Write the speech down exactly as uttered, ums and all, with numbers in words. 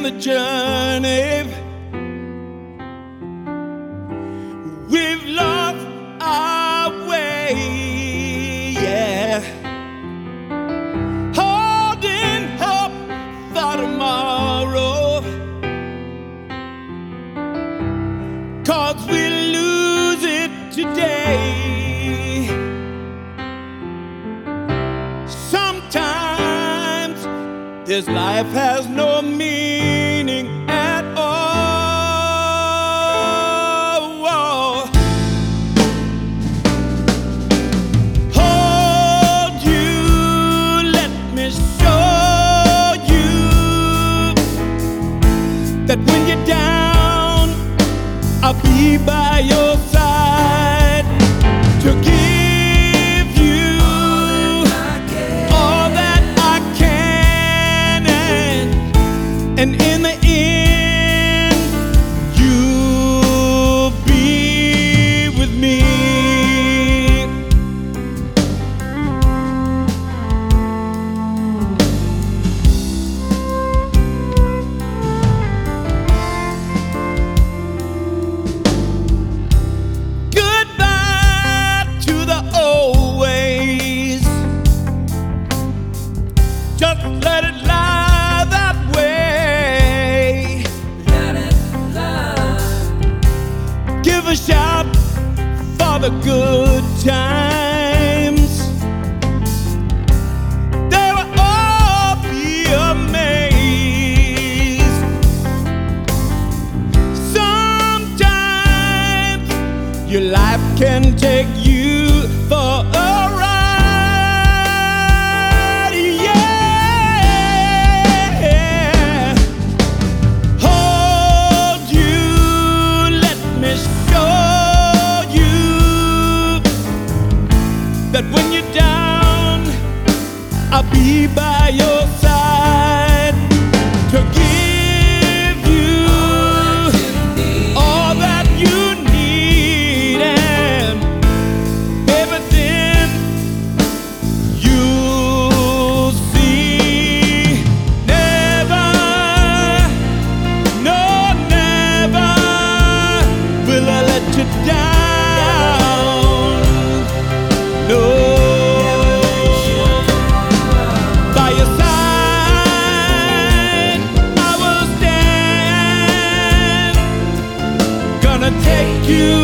the journey. We've lost our way, yeah. Holding hope for tomorrow, 'cause we lose it today. Sometimes this life has no meaning at all. Hold you, let me show you that when you're down, I'll be by your side to give you all that I can, and, and in the end, you'll be with me. Goodbye to the old ways. Just let it lie that way. Let it lie. Give a shout for the good times. They will all be amazed. Sometimes your life can take you for a ride, yeah. Hold you, let me show you that when you're down, I'll be by your side to give you all that you need, and everything you'll see. Never, no, never will I let you down. No. By your side I will stand, gonna take you